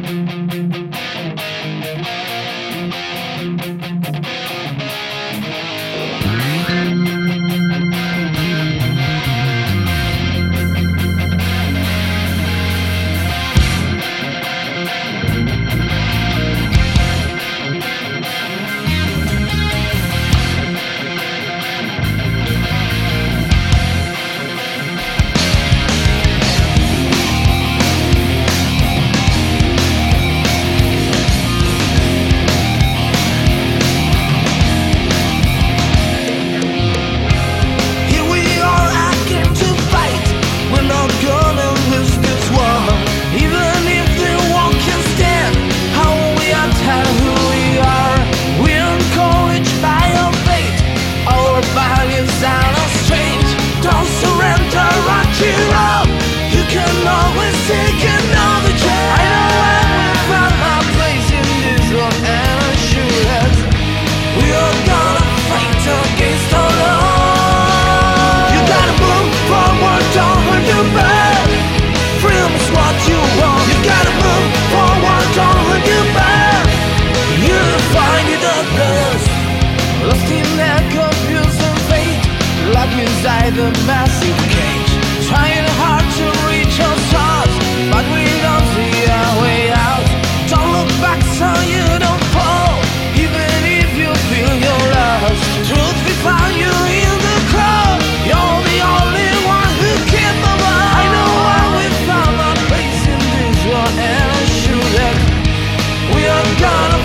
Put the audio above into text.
Inside the massive cage, trying hard to reach our stars, but we don't see our way out. Don't look back so you don't fall, even if you feel you're lost. Truth, we found you in the crowd. You're the only one who can move on. I know how we found our place in this world, and I'm sure that we are gonna